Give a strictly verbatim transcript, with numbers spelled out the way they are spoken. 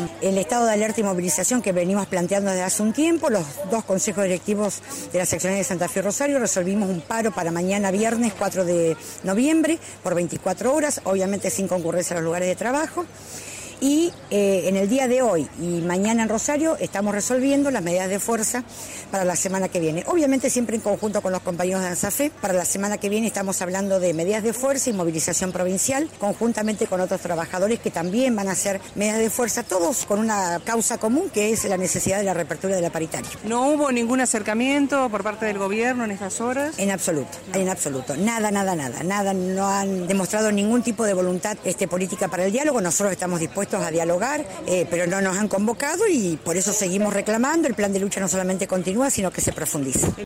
el estado de alerta y movilización que venimos planteando desde hace un tiempo. Los dos consejos directivos de las secciones de Santa Fe y Rosario resolvimos un paro para mañana viernes cuatro de noviembre por veinticuatro horas, obviamente sin concurrencia a los lugares de trabajo. Y eh, en el día de hoy y mañana en Rosario estamos resolviendo las medidas de fuerza para la semana que viene. Obviamente siempre en conjunto con los compañeros de ANSAFE. Para la semana que viene estamos hablando de medidas de fuerza y movilización provincial, conjuntamente con otros trabajadores que también van a hacer medidas de fuerza, todos con una causa común que es la necesidad de la reapertura de la paritaria. ¿No hubo ningún acercamiento por parte del gobierno en estas horas? En absoluto, no. en absoluto. Nada, nada, nada. Nada, no han demostrado ningún tipo de voluntad este, política para el diálogo. Nosotros estamos dispuestos a dialogar, eh, pero no nos han convocado y por eso seguimos reclamando. El plan de lucha no solamente continúa, sino que se profundiza.